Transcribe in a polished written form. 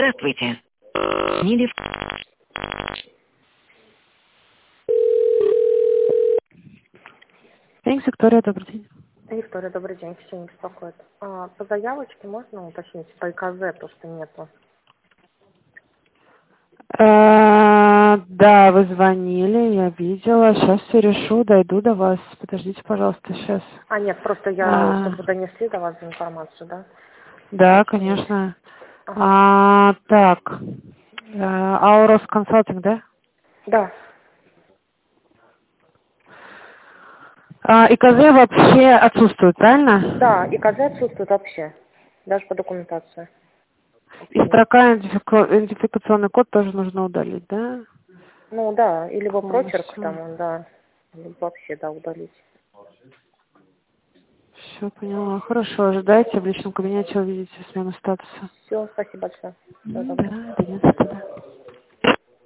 Здравствуйте. Нили. Thanks, Виктория, добрый день. Виктория, добрый день. Ксения беспокоит. По заявочке можно уточнить по ИКЗ то, что нету? Да, вы звонили, я видела. Сейчас все решу, дойду до вас. Подождите, пожалуйста, сейчас. Нет, просто я, чтобы донесли до вас информацию, да? Да, Уточнить. конечно. Ага. Так. Аурос консалтинг, да? Да, ИКЗ вообще отсутствует, да, правильно? ИКЗ отсутствует вообще, даже по документации. И Вообще нет. строка идентификационный код тоже нужно удалить, да? Ну да, и либо прочерк Полностью. там, да, либо вообще, да, удалить. Все поняла. Хорошо, ожидайте в личном кабинете увидите смену статуса. Все, спасибо большое. Всего доброго. Да, да нет.